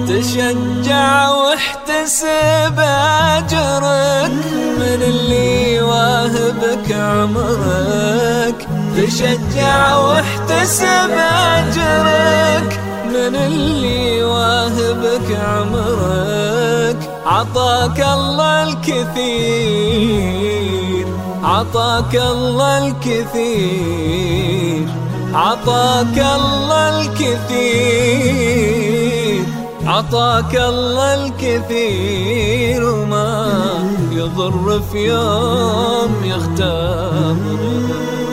تشجع واحتسب أجرك من اللي واهبك عمرك. تشجع واحتسب أجرك من اللي واهبك عمرك. عطاك الله الكثير، عطاك الله الكثير، عطاك الله الكثير، عطاك الله الكثير، وما يضر في يوم يختار.